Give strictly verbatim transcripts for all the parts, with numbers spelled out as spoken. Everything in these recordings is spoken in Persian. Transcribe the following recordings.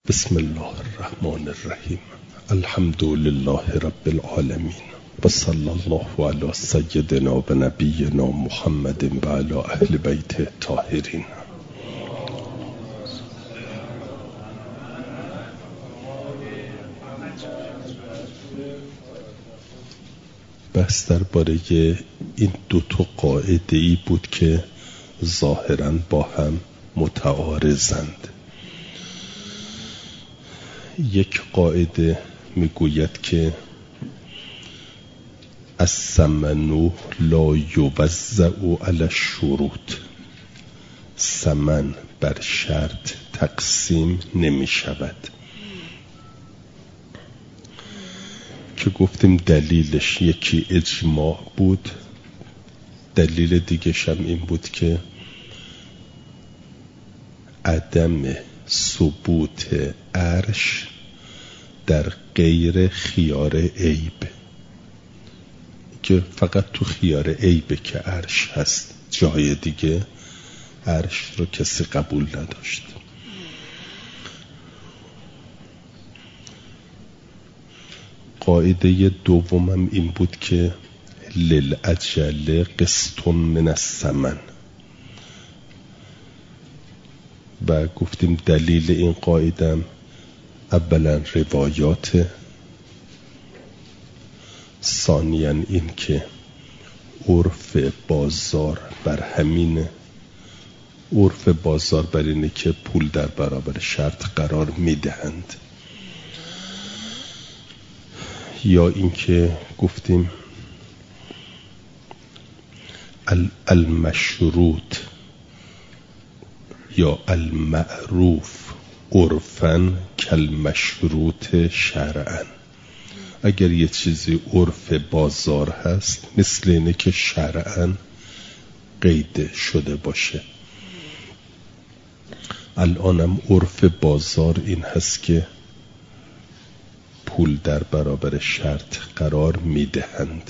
بسم الله الرحمن الرحیم. الحمد لله رب العالمین و صلی الله علی سیدنا و نبینا محمد و علی اهل بیت الطاهرین. بحث درباره این دو تا قاعده ای بود که ظاهراً با هم متعارضند. یک قاعده میگوید که الثمن لا یوزع علی الشروط، ثمن بر شرط تقسیم نمی شود، که گفتیم دلیلش یکی اجماع بود، دلیل دیگه هم این بود که عدم ثبوت عرش در غیر خیار عیب، که فقط تو خیار عیبه که عرش هست، جای دیگه عرش رو کسی قبول نداشت. قاعده دومم این بود که للعجل قسط من الثمن، و گفتیم دلیل این قاعده اولا روایات، ثانیا این که عرف بازار بر همینه، عرف بازار بر اینه که پول در برابر شرط قرار میدهند، یا این که گفتیم المشروط یا المعروف عرفاً کالمشروط شرعاً. اگر یه چیزی عرف بازار هست مثل اینه که شرعاً قید شده باشه. الانم عرف بازار این هست که پول در برابر شرط قرار میدهند.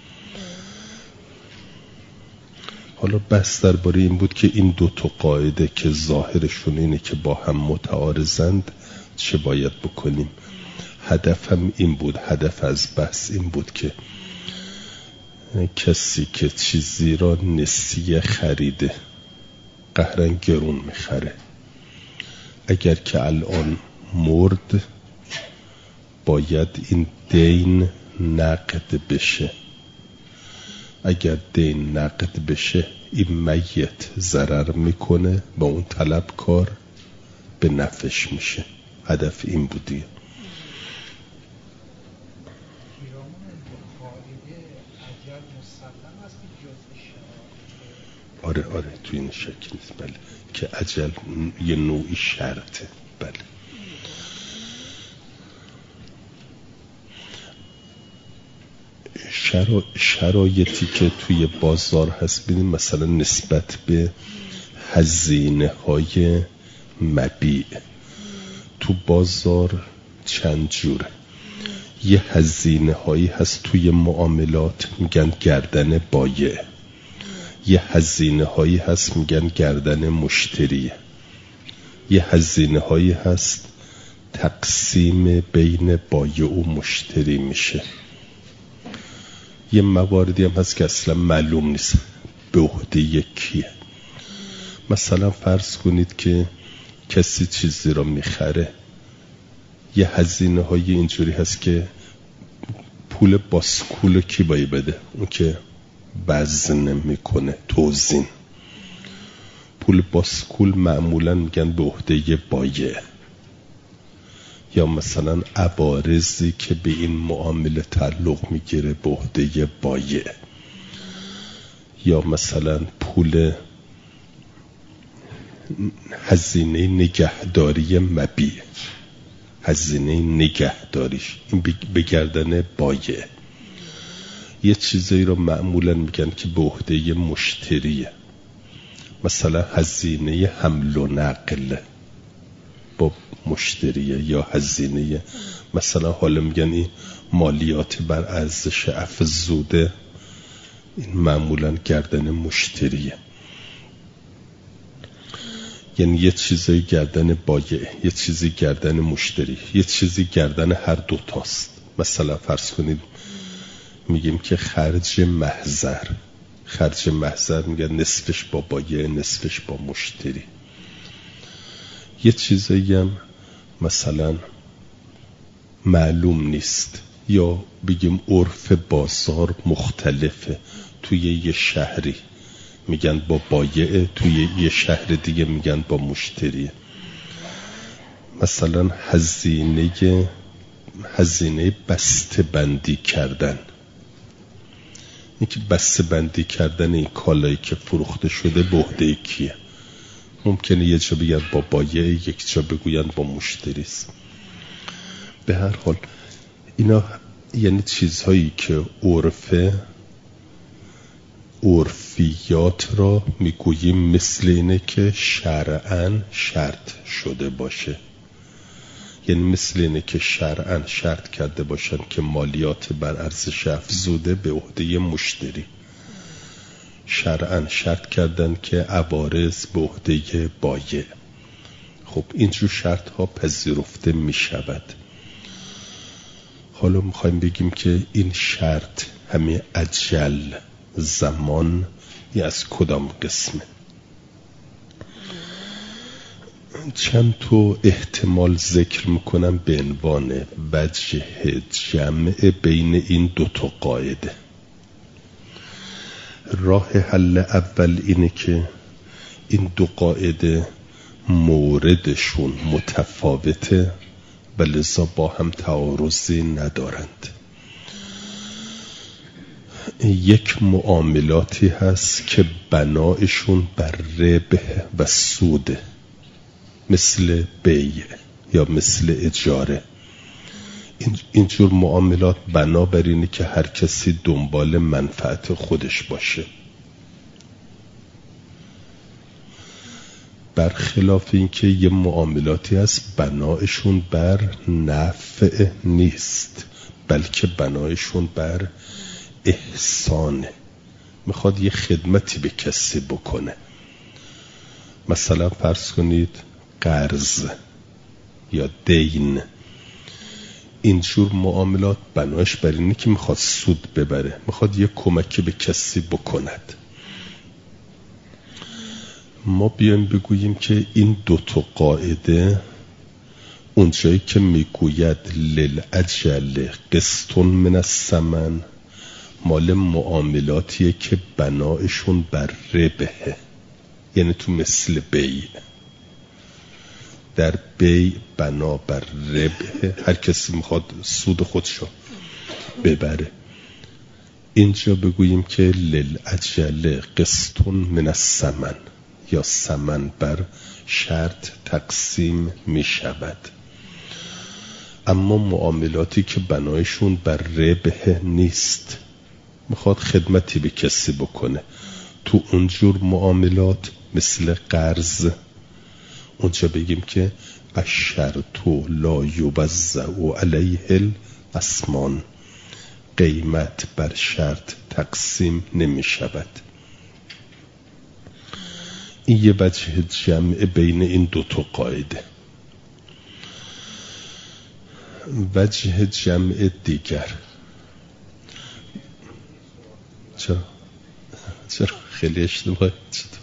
حالا بحث درباره این بود که این دو تا قاعده که ظاهرشون اینه که با هم متعارضند چه باید بکنیم. هدفم این بود، هدف از بحث این بود که کسی که چیزی را نسیه خریده قهرن گرون میخره، اگر که الان مرد باید این دین نقد بشه. اگر دین نقد بشه این میت ضرر میکنه با اون طلبکار به نفعش میشه. هدف این بودی. آره آره تو این شکل نیست، بله، که اجل یه نوعی شرطه. بله. شرا... شرایطی که توی بازار هست ببینیم، مثلا نسبت به هزینه های مبیع تو بازار چند جوره. یه هزینه هایی هست توی معاملات میگن گردن بایع، یه هزینه هایی هست میگن گردن مشتریه، یه هزینه هایی هست تقسیم بین بایع و مشتری میشه، یه مواردی هم هست که اصلا معلوم نیست به عهده یکیه. مثلا فرض کنید که کسی چیزی رو میخره، یه هزینه های اینجوری هست که پول باسکول کی باید بده؟ اون که وزن میکنه، توزین. پول باسکول معمولا میگن به عهده بایع. یا مثلا عوارضی که به این معامله تعلق میگیره به عهده بایع. یا مثلا پول هزینه نگهداری مبیع، هزینه نگهداریش این به گردن بایع. یه چیزایی رو معمولا میگن که به عهده مشتریه، مثلا هزینه حمل و نقل با مشتریه، یا هزینه مثلا حالا میگن این مالیات بر ارزش افزوده، این معمولا گردن مشتریه. یعنی یه چیزی گردن بایع، یه چیزی گردن مشتری، یه چیزی گردن هر دوتاست. مثلا فرض کنید میگیم که خرج محضر، خرج محضر میگن نصفش با بایع نصفش با مشتری. یه چیزایی هم مثلا معلوم نیست، یا بگیم عرف بازار مختلفه، توی یه شهری میگن با بایع، توی یه شهر دیگه میگن با مشتری. مثلا هزینه هزینه بسته بندی کردن، این که بسته بندی کردن این کالایی که فروخته شده به عهده کیه؟ ممکنه یه جا بگن با بایع، یک جا بگوین با مشتری است. به هر حال اینا یعنی چیزهایی که عرفه، عرفیات را میگوییم مثل اینه که شرعاً شرط شده باشه. یعنی مثل اینه که شرعاً شرط کرده باشن که مالیات بر ارزش افزوده به عهده مشتری، شرعاً شرط کردن که عوارض به عهده بایع. خب اینجور شرط ها پذیرفته می شود. حالا میخوایم بگیم که این شرط همین اجل، زمان، این از کدام قسمه؟ چند تا احتمال ذکر میکنم به عنوان وجه جمع بین این دو تا قاعده. راه حل اول اینه که این دو قاعده موردشون متفاوته و لذا با هم تعارضی ندارند. یک معاملاتی هست که بنایشون بر ربح و سوده، مثل بیع یا مثل اجاره. اینجور معاملات بنا بر اینه که هر کسی دنبال منفعت خودش باشه. برخلاف اینکه یه معاملاتی هست بنایشون بر نفع نیست، بلکه بنایشون بر احسانه، میخواد یه خدمتی به کسی بکنه. مثلا فرض کنید قرض یا دین، اینجور معاملات بنایش بر اینه که میخواد سود ببره، میخواد یه کمکی به کسی بکند. ما بیایم بگوییم که این دوتا قاعده اونجایی که میگوید للعجل قسطن من الثمن مال معاملاتیه که بنایشون بر ربحه، یعنی تو مثل بیع. در بیع بنا بر ربحه، هر کسی میخواد سود خودشو ببره. اینجا بگوییم که للعجل قسطن من الثمن یا ثمن بر شرط تقسیم می شود. اما معاملاتی که بنایشون بر ربح نیست، میخواد خدمتی به کسی بکنه، تو اونجور معاملات مثل قرض، اونجا بگیم که الشرط لا یوزع علیه الاسمان، قیمت بر شرط تقسیم نمی شود. این یه وجه جمع بین این دو تا قاعده. وجه جمع دیگر چرا؟ چرا؟ خیلی اشتباهی. چطور؟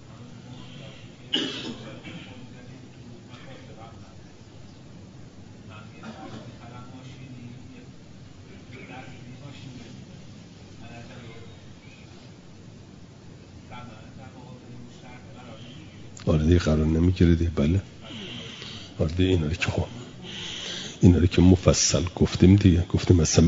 آره دیگه قرار نمیگیره دیگه. بله آره دیگه اینا رو که خب اینا رو که مفصل گفتیم دیگه، گفتیم مثلا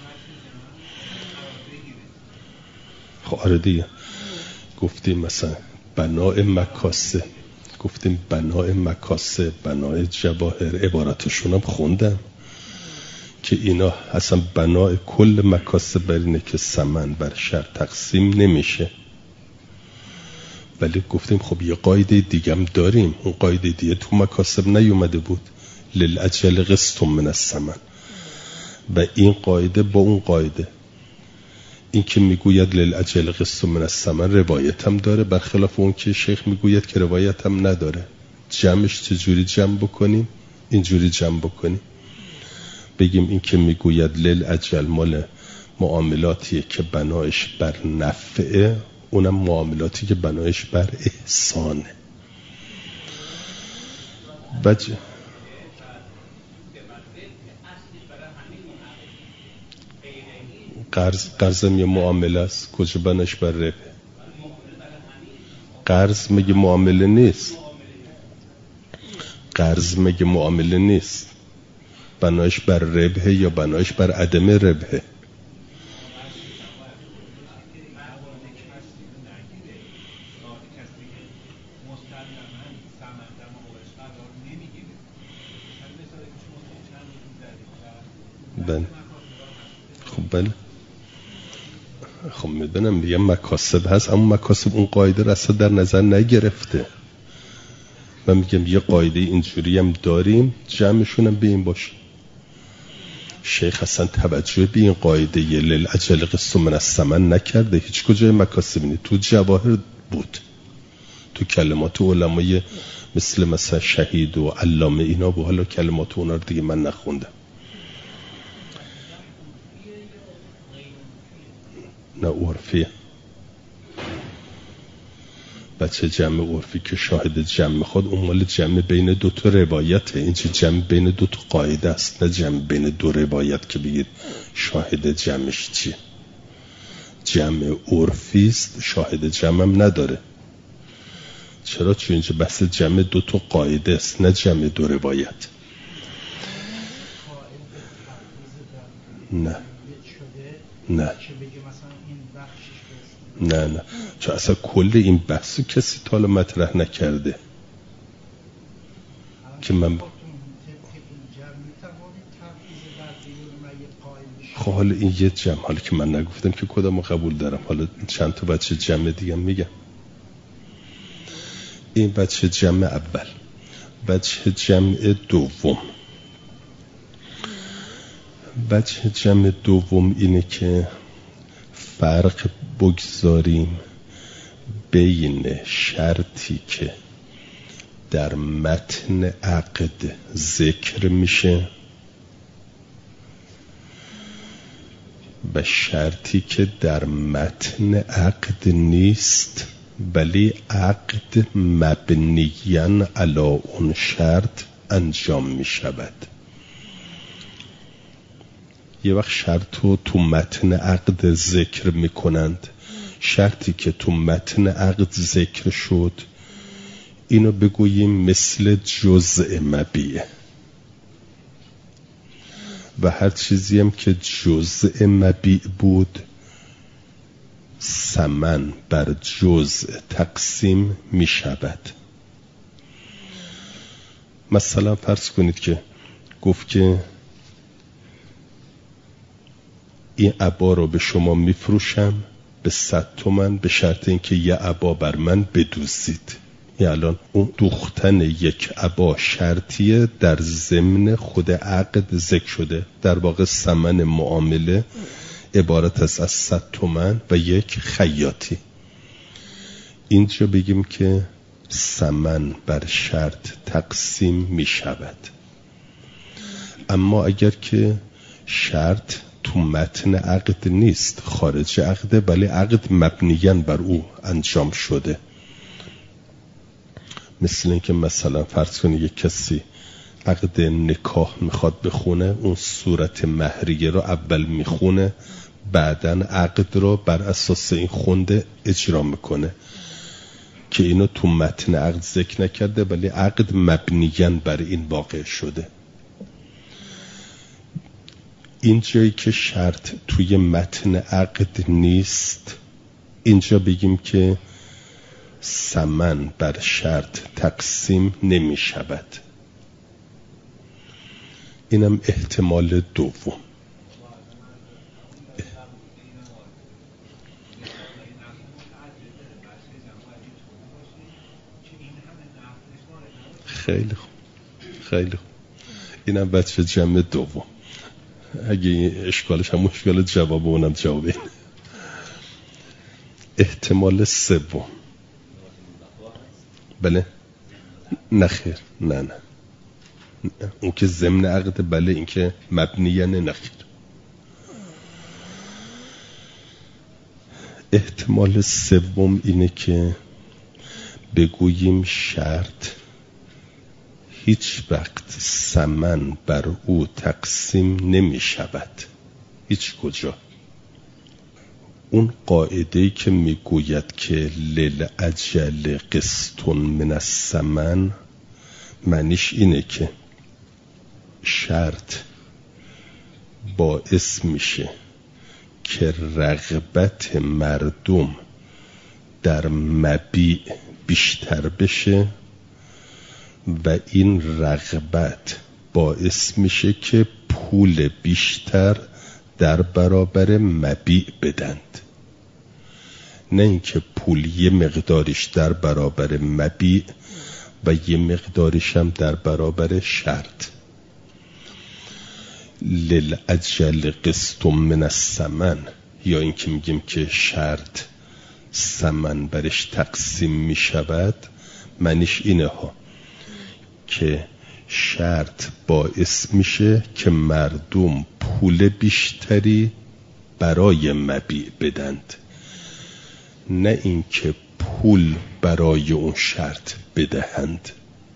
خب آره دیگه گفتیم مثلا بنای مکاسه، گفتیم بنای مکاسه، بنای جواهر، عبارتشون هم خوندم که اینا اصلا بنای کل مکاسه بر اینه که ثمن بر شرط تقسیم نمیشه. ولی گفتیم خب یه قاعده دیگه هم داریم، اون قاعده دیگه تو مکاسب نیومده بود، للعجل قسط من الثمن، و این قاعده با اون قاعده این که میگوید للعجل قسط من الثمن روایت هم داره، برخلاف اون که شیخ میگوید که روایت هم نداره. جمعش چجوری جمع بکنیم؟ اینجوری جمع بکنیم، بگیم این که میگوید للعجل مال معاملاتیه که بنایش بر نفعه، اونم معاملاتی که بنایش بر احسانه. بج... قرض قرضم یه معامله است، کجا بنایش بر ربح؟ قرض مگه معامله نیست؟ قرض مگه معامله نیست؟ بنایش بر ربح یا بنایش بر عدم ربح؟ بله خب بله خب میدونم میگم مکاسب هست، اما مکاسب اون قاعده رو اصلا در نظر نگرفته. من میگم یه قاعده اینجوری هم داریم، جمعشون هم به این باشه. شیخ اصلا توجه به این قاعده یه للعجل قسط من الثمن نکرده، هیچ کجای مکاسب نیست. تو جواهر بود، تو کلمات علمای مثل مثلا شهید و علامه اینا بود، حالا کلمات اونا رو دیگه من نخوندم. نه عرفیه. بچه جمع عرفی که شاهد جمع میخواد، اون مال جمع بین دو تا روایته، این چه جمع بین دو تا قاعده است، نه جمع بین دو روایت که بگید شاهد جمعش چیه. جمع عرفی است، شاهد جمع هم نداره. چرا؟ چون اینجا بحث جمع دو تا قاعده است، نه جمع دو روایت. نه نه نه نه چون اصلا کل این بحث کسی تا حالا مطرح نکرده که من خب حالا این یه جمع، حالا که من نگفتم که کدامو قبول دارم، حالا چند تا بچه جمع دیگه میگم. این بچه جمع اول. بچه جمع دوم. بچه جمع دوم اینه که فرق بگذاریم بین شرطی که در متن عقد ذکر میشه و شرطی که در متن عقد نیست ولی عقد مبنیاً علی اون شرط انجام میشود. یه وقت شرط رو تو متن عقد ذکر میکنند، شرطی که تو متن عقد ذکر شد اینو بگوییم مثل جزء مبیع، و هر چیزی هم که جزء مبیع بود ثمن بر جزء تقسیم میشود. مثلا فرض کنید که گفت که این عبا رو به شما میفروشم به صد تومن به شرط اینکه یه عبا بر من بدوزید. یعنی الان اون دوختن یک عبا شرطیه در ضمن خود عقد ذکر شده. در واقع ثمن معامله عبارت است از صد تومن و یک خیاطی. اینجا بگیم که ثمن بر شرط تقسیم می شود. اما اگر که شرط تو متن عقد نیست، خارج عقده، ولی عقد مبنیاً بر او انجام شده، مثل این که مثلا فرض کنید یک کسی عقد نکاح میخواد بخونه، اون صورت مهریه رو اول میخونه، بعدن عقد رو بر اساس این خونده اجرا میکنه، که اینو تو متن عقد ذکر نکرده ولی عقد مبنیاً بر این واقع شده. این جایی که شرط توی متن عقد نیست، اینجا بگیم که ثمن بر شرط تقسیم نمی شود. اینم احتمال دوم. خیلی خوب خیلی خوب اینم بچه جمع دوم. اگه اشکالش هم مشکل جواب اونم جواب این. احتمال سوم. بله نه خیر، نه نه اون که ضمن عقد، بله این که مبنیه، نه خیر. احتمال سوم اینه که بگوییم شرط هیچ وقت ثمن بر او تقسیم نمی شود، هیچ کجا. اون قاعده‌ای که میگوید که للأجل قسط من الثمن، معنیش اینه که شرط باعث میشه که رغبت مردم در مبیع بیشتر بشه و این رغبت باعث میشه که پول بیشتر در برابر مبیع بدند، نه اینکه پول یه مقدارش در برابر مبیع و یه مقدارش هم در برابر شرط. للأجل قسط من الثمن، یا اینکه میگیم که شرط ثمن برش تقسیم میشود، معنیش اینه ها که شرط باعث میشه که مردم پول بیشتری برای مبیع بدند، نه اینکه پول برای اون شرط بدهند.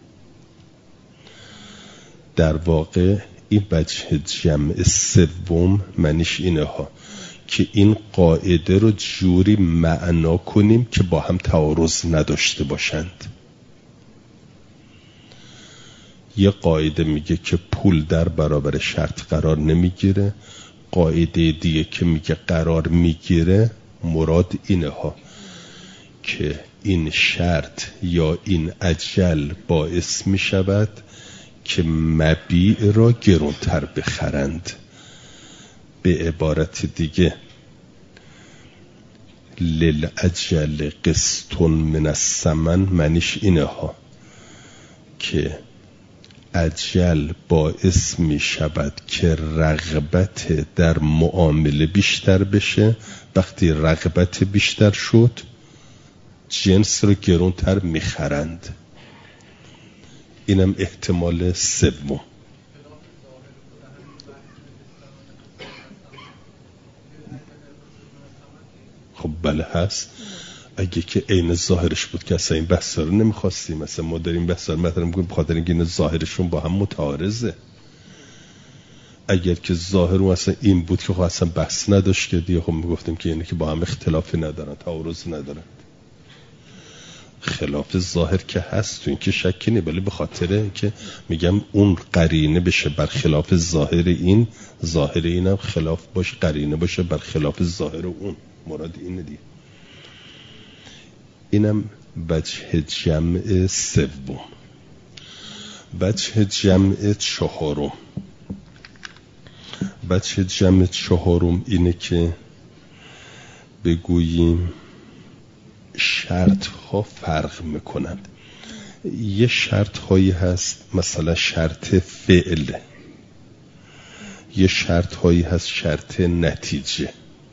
در واقع این وجه جمع سوم معنیش اینه ها که این قاعده رو جوری معنا کنیم که با هم تعارض نداشته باشند. یه قاعده میگه که پول در برابر شرط قرار نمیگیره، قاعده دیگه که میگه قرار میگیره. مراد اینه ها که این شرط یا این اجل باعث میشود که مبیع را گرانتر بخرند. به عبارت دیگه للأجل قسط من الثمن معنیش اینه ها که اجل باعث می شود که رغبت در معامله بیشتر بشه. وقتی رغبت بیشتر شد جنس رو گرانتر می خرند. اینم احتمال سوم. خب بله هست. اگه که عین ظاهرش بود که اصلا این بحثا رو نمیخواستیم، مثلا ما داریم بحثا رو مطرح میکنیم بخاطر اینکه این ظاهرشون با هم متعارضه. اگر که ظاهر اون اصلا این بود که خب اصلا بحث نداشت که دیگه خب میگفتیم که اینه که با هم اختلافی ندارن، تعارض ندارن. خلاف ظاهر که هست تو این که شکی نیست، ولی به خاطر که میگم اون قرینه بشه بر خلاف ظاهر این، ظاهر اینم خلاف باشه، قرینه باشه بر خلاف ظاهر اون. مراد اینه دیگه. اینم وجه جمع سوم. وجه جمع چهارم. وجه جمع چهارم اینه که بگوییم شرط ها فرق میکنند. یه شرط هایی هست مثلا شرط فعل، یه شرط هایی هست شرط نتیجه.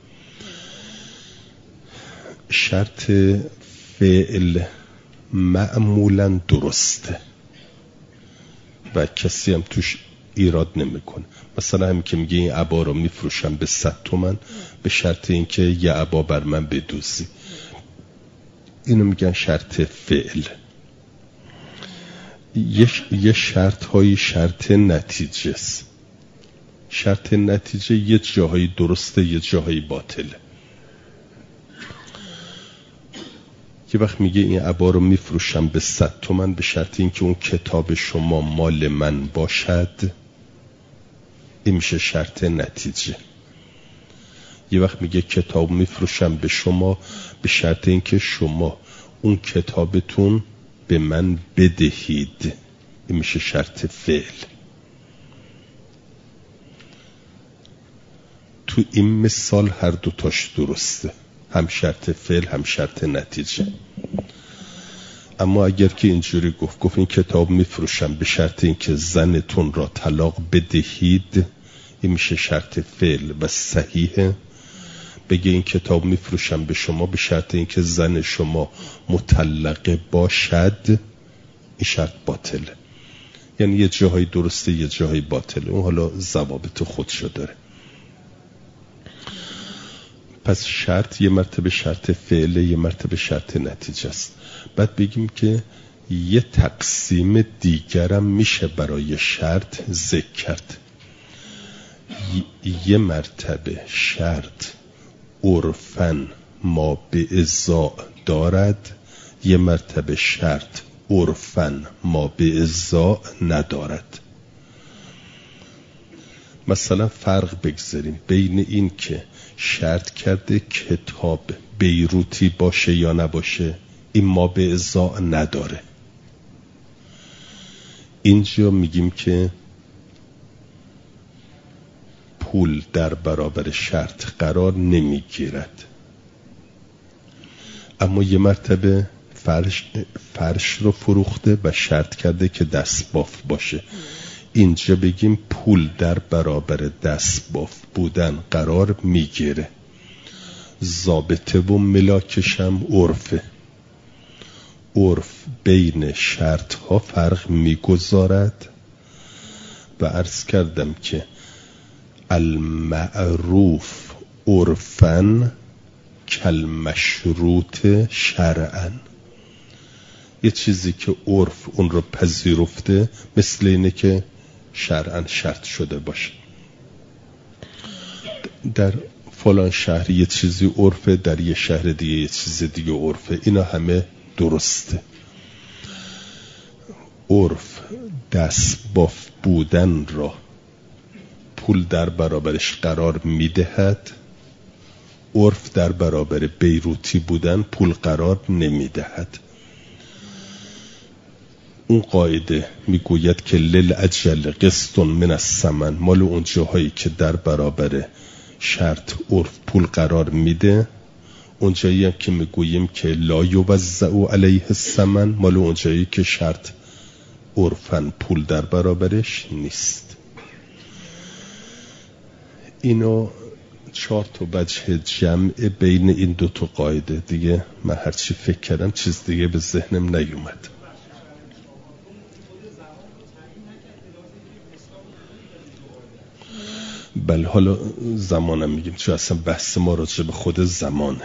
شرط فعل معمولا درسته و کسی هم توش ایراد نمیکنه. مثلا همین که میگه این عبا رو میفروشم به صد تومن به شرط اینکه یه عبا بر من بدوزی، اینو میگن شرط فعل. یه, یه شرط هایی شرط نتیجه است. شرط نتیجه یه جاهایی درسته یه جاهایی باطله. یه وقت میگه این عبا رو میفروشم به صد تومن به شرط اینکه اون کتاب شما مال من باشد، این میشه شرط نتیجه. یه وقت میگه کتاب میفروشم به شما به شرط اینکه شما اون کتابتون به من بدهید، این میشه شرط فعل. تو این مثال هر دوتاش درسته، هم شرط فعل هم شرط نتیجه. اما اگر که اینجوری گفت گفت این کتاب میفروشم به شرط اینکه زنتون را طلاق بدهید، این میشه شرط فعل و صحیحه. بگه این کتاب میفروشم به شما به شرط اینکه زن شما مطلقه باشد، این شرط باطله. یعنی یه جاهای درسته یه جاهای باطله، اون حالا ضوابط خودشو داره. پس شرط یه مرتبه شرط فعله، یه مرتبه شرط نتیجه است. بعد بگیم که یه تقسیم دیگرم میشه برای شرط ذکر کرد. یه مرتبه شرط عرفاً ما به ازا دارد، یه مرتبه شرط عرفاً ما به ازا ندارد. مثلا فرق بگذاریم بین این که شرط کرده کتاب بیروتی باشه یا نباشه، این ما به ازا نداره. اینجا میگیم که پول در برابر شرط قرار نمیگیرد. اما یه مرتبه فرش, فرش رو فروخته و شرط کرده که دستباف باشه، اینجا بگیم پول در برابر دستباف بودن قرار میگیره. ضابطه و ملاکش هم عرفه. عرف بین شرط ها فرق میگذارد و عرض کردم که المعروف عرفاً کالمشروط شرعاً. یه چیزی که عرف اون رو پذیرفته مثل اینه که شرعاً شرط شده باشه. در فلان شهر یه چیزی عرفه، در یه شهر دیگه یه چیز دیگه عرفه. اینا همه درسته. عرف دستباف بودن را پول در برابرش قرار میدهد، عرف در برابر بیروتی بودن پول قرار نمیدهد. اون قاعده میگوید که للأجل قسط من الثمن، مال اون جاهایی که در برابر شرط عرف پول قرار میده. اون جایی هم که میگوییم که لا یوزع علیه الثمن، مال اون جایی که شرط عرفاً پول در برابرش نیست. اینو چهار تا وجه جمع بین این دو تا قاعده. دیگه من هرچی فکر کردم چیز دیگه به ذهنم نیومد. بله حالا زمانم میگیم، چون اصلا بحث ما راجع به خود زمانه.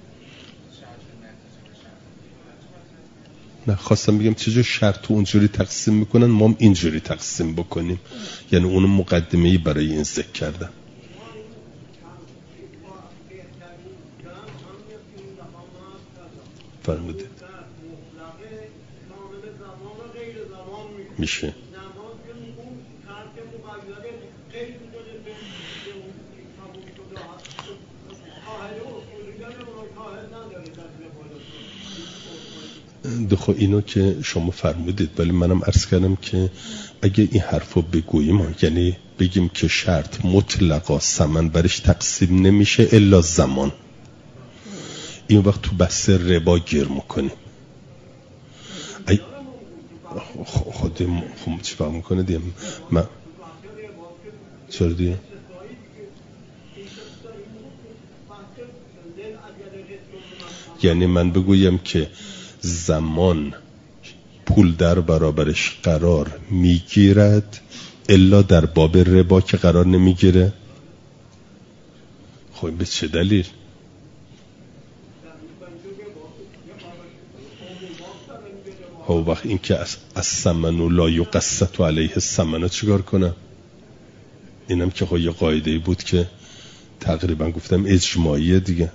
نه خواستم بگم چجور شرط اونجوری تقسیم میکنن، ما هم اینجوری تقسیم بکنیم. یعنی اون مقدمه‌ای برای این ذکر کردم. فرمودید میشه دخو اینو که شما فرمودید، ولی منم عرض کردم که اگه این حرفو بگوییم، یعنی بگیم که شرط مطلقا ثمن برش تقسیم نمیشه الا زمان، این وقت تو بحث ربا گیر میکنیم. ای خود خود چی فهم میکنه دیگه؟ من چرا دیگه؟ یعنی من بگویم که زمان پول در برابرش قرار میگیرد الا در باب ربا که قرار نمیگیره. خب به چه دلیل؟ خب وقت این که از الثمن لا یقسط علیه الثمن چیکار کنم؟ اینم که خب یه قاعده‌ای بود که تقریبا گفتم اجماعیه دیگه.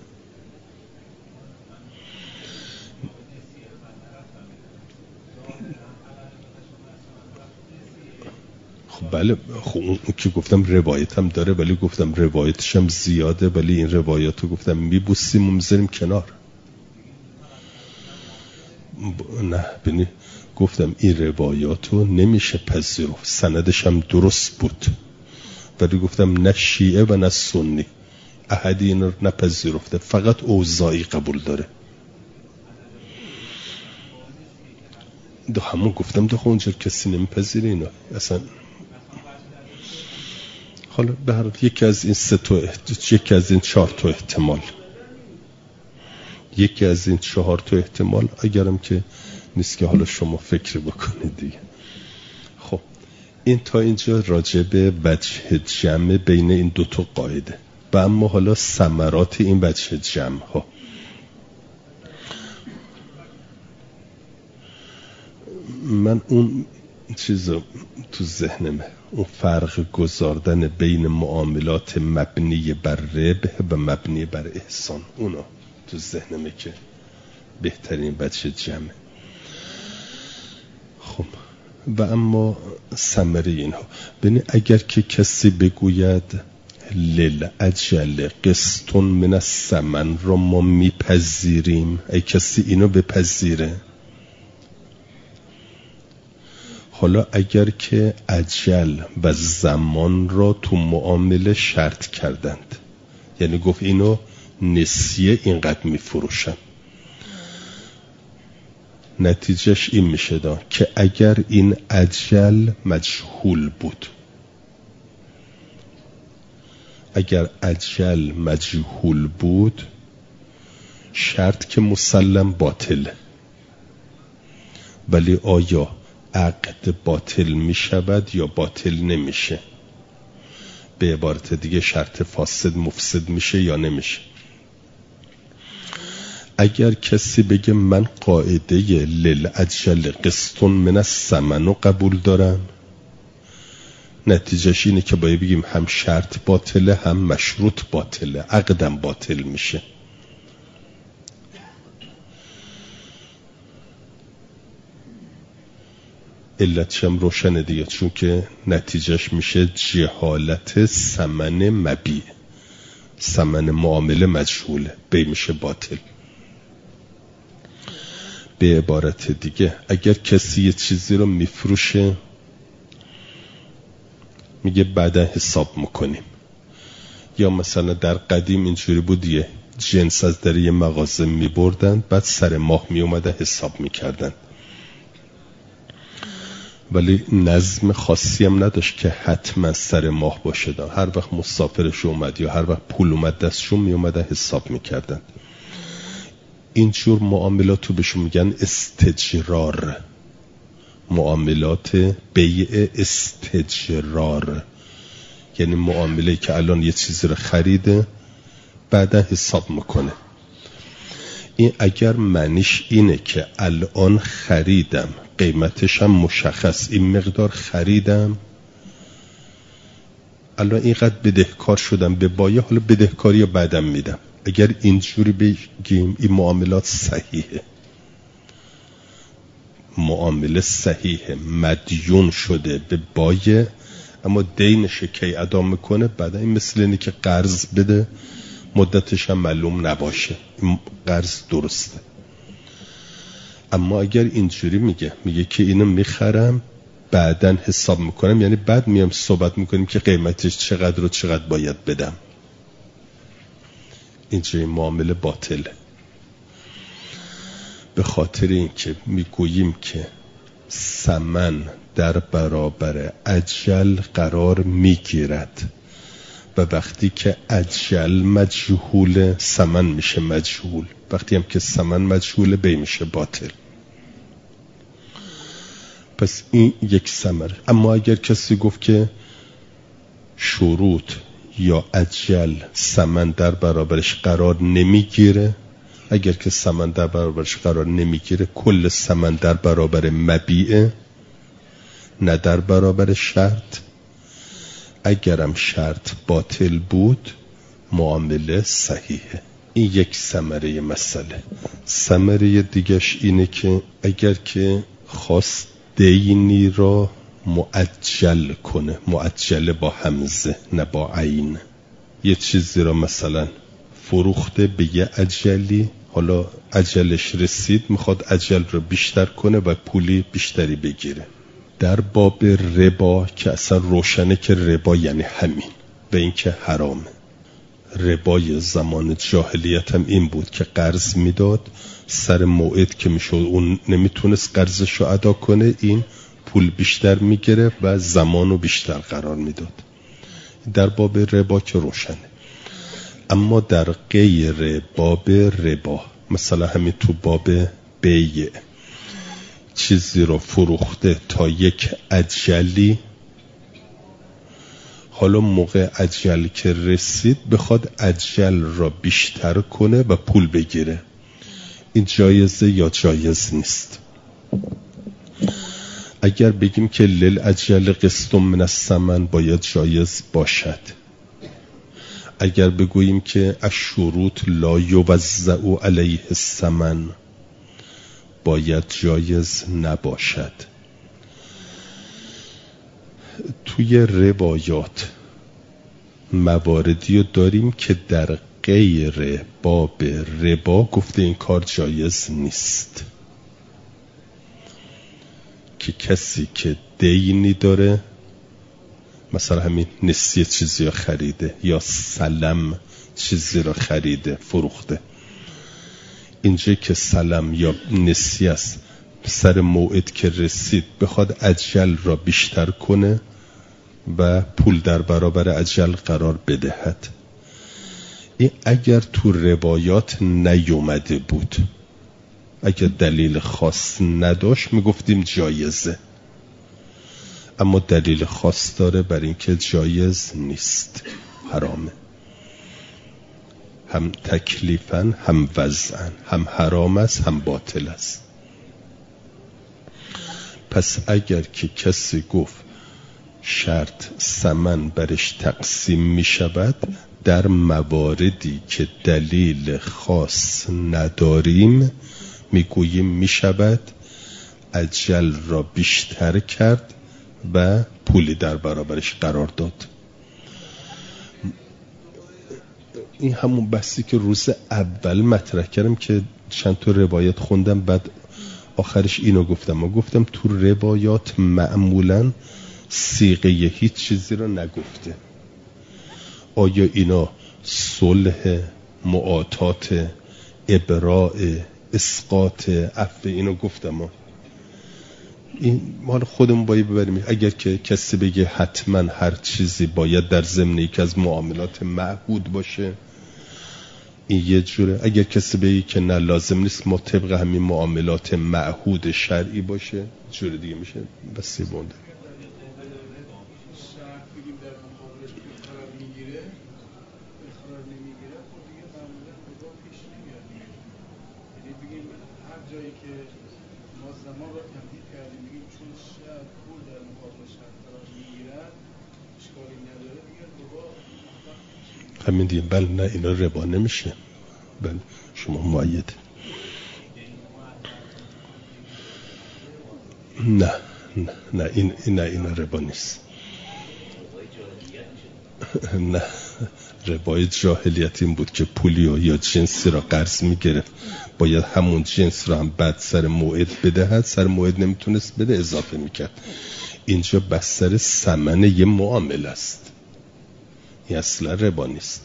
خب بله، خب اون که گفتم روایت هم داره، ولی گفتم روایتش هم زیاده، ولی این روایت رو گفتم میبوسیم و میذاریم کنار. نه بینی گفتم این روایات رو نمیشه پذیرفت، سندش هم درست بود، ولی گفتم نه شیعه و نه سنی احدی این رو نپذیرفته، فقط اوزاعی قبول داره. دو همون گفتم دو اونجا کسی نمیپذیره اینا اصلا. حالا به هر حال یکی از این سه تا احت... یکی از این چهار تا احتمال یکی از این چهار تا احتمال اگرم که نیست که حالا شما فکر بکنید دیگه. خب این تا اینجا راجع به وجه جمع بین این دو تا قاعده. و اما حالا ثمرات این وجه جمع ها. من اون چیز تو ذهنمه، اون فرق گذاردن بین معاملات مبنی بر ربح و مبنی بر احسان، اونا تو ذهنمه که بهترین وجه جمع. خب و اما ثمره اینها، ببین اگر که کسی بگوید للعجل قسط من الثمن را ما میپذیریم، ای کسی اینو بپذیره، حالا اگر که اجل و زمان را تو معامله شرط کردند، یعنی گفت اینو نسیه اینقدر میفروشن، نتیجهش این میشه دا که اگر این اجل مجهول بود، اگر اجل مجهول بود شرط که مسلم باطله، ولی آیا عقد باطل می شود یا باطل نمیشه؟ به عبارت دیگه شرط فاسد مفسد میشه یا نمیشه؟ اگر کسی بگه من قاعده للعجل قسط من الثمن رو قبول دارم، نتیجهش اینه که باید بگیم هم شرط باطله هم مشروط باطله، عقدم باطل میشه. علتش هم روشنه دیگه، چون که نتیجهش میشه جهالت ثمن مبیع، ثمن معامله مجهوله، بی میشه باطل. به عبارت دیگه اگر کسی یه چیزی رو میفروشه میگه بعدا حساب میکنیم، یا مثلا در قدیم اینجوری بود یه جنس از در یه مغازه میبردن بعد سر ماه میومدن حساب میکردن، ولی نظم خاصی هم نداشت که حتما سر ماه باشه دا. هر وقت مسافرش اومد یا هر وقت پول اومد دستشون میومدن حساب میکردن. اینجور معاملاتو بهشون میگن استجرار، معاملات بیع استجرار، یعنی معامله که الان یه چیزی رو خریده بعدا حساب میکنه. این اگر معنیش اینه که الان خریدم قیمتش هم مشخص، این مقدار خریدم الان اینقدر بدهکار شدم به بایه، حالا بدهکاری رو بعدم میدم، اگر اینجوری بگیم این معاملات صحیحه، معامله صحیحه، مدیون شده به بایه اما دینش کی ادا میکنه بعد، این مثل اینه که قرض بده مدتش هم معلوم نباشه، این قرض درسته. اما اگر اینجوری میگه میگه که اینو میخرم بعدن حساب میکنم، یعنی بعد میام صحبت میکنیم که قیمتش چقدر و چقدر باید بدم، اینجوری معامله باطله. به خاطر اینکه میگوییم که ثمن در برابر اجل قرار میگیرد و وقتی که اجل مجهول ثمن میشه مجهول، وقتی هم که ثمن مجهول بی میشه باطل. پس این یک ثمره. اما اگر کسی گفت که شروط یا اجل ثمن در برابرش قرار نمیگیره، اگر که ثمن در برابرش قرار نمیگیره کل ثمن در برابر مبیعه نه در برابر شرط، اگرم شرط باطل بود معامله صحیحه. این یک ثمره مسئله. ثمره دیگش اینه که اگر که خواست دینی را معجل کنه، معجل با همزه نه با عین، یه چیزی را مثلا فروخته به یه اجلی، حالا اجلش رسید میخواد اجل رو بیشتر کنه و پولی بیشتری بگیره. در باب ربا که اصلا روشنه که ربا یعنی همین و این که حرامه. ربای زمان جاهلیت هم این بود که قرض میداد، سر موعد که میشد اون نمیتونست قرضش رو ادا کنه، این پول بیشتر میگیره و زمانو بیشتر قرار میداد. در باب ربا که روشنه. اما در غیر باب ربا، مثلا همین تو باب بیع، چیزی رو فروخته تا یک اجلی، حالا موقع اجل که رسید بخواد اجل را بیشتر کنه و پول بگیره، این جایزه یا جایز نیست؟ اگر بگیم که لیل اجل قسط من الثمن، باید جایز باشد. اگر بگوییم که الشروط لا یوزع علیه الثمن، باید جایز نباشد. توی روایات مواردی رو داریم که در غیر باب ربا گفته این کار جایز نیست، که کسی که دینی داره، مثلا همین نسیه چیزی رو خریده یا سلم چیزی رو خریده فروخته، اینجا که سلم یا نسیه است، سر موعد که رسید بخواد اجل را بیشتر کنه و پول در برابر اجل قرار بدهد، این اگر تو روایات نیومده بود، اگر دلیل خاص نداشت میگفتیم جایزه، اما دلیل خاص داره بر اینکه جایز نیست، حرامه، هم تکلیفاً هم وضعاً، هم حرام است هم باطل است. پس اگر که کسی گفت شرط ثمن برش تقسیم می شود، در مواردی که دلیل خاص نداریم میگوییم می شود اجل را بیشتر کرد و پولی در برابرش قرار داد. این همون بحثی که روز اول مطرح کردم که چند تا روایت خوندم، بعد آخرش اینو گفتم. ما گفتم تو روایات معمولاً صیغه هیچ چیزی رو نگفته. آیا اینا صلح، معاطات، ابراء، اسقاط، عفو، اینو گفتم. ما این مال خودمون باید ببریم. اگر که کسی بگه حتما هر چیزی باید در ضمن یک از معاملات معهود باشه، این یه جوره. اگر کسی بگه که نه لازم نیست، ما طبق همین معاملات معهود شرعی باشه، جوره دیگه میشه. بس بونده همین دیگه. بله نه اینا ربا نمیشه. بله شما مؤید. نه نه نه این نه اینا ربا نیست. نه ربای جاهلیت این بود که پولی یا جنسی را قرض میگرفت، باید همون جنس را هم بعد سر موعد بدهد، سر موعد نمیتونست بده اضافه میکرد. اینجا بستر ثمن یه معامله است، این اصلا ربا نیست.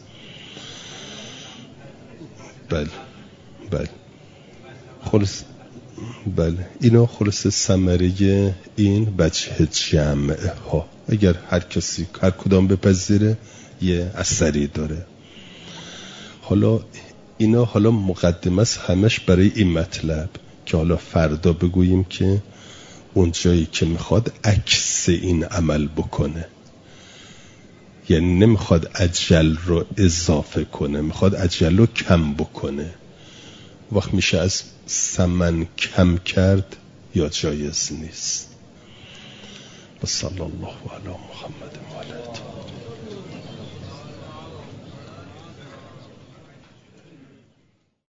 بله بله خلاص بله اینا خلاص ثمره این وجه جمع ها. اگر هر کسی هر کدام بپذیره یه اثری داره. حالا اینا حالا مقدمه است همش برای این مطلب که حالا فردا بگوییم که اون جایی که میخواد عکس این عمل بکنه، یعنی نمیخواد اجل رو اضافه کنه، میخواد اجل رو کم بکنه، وقت میشه از ثمن کم کرد یا جایز نیست. و صلی الله علی محمد و علیه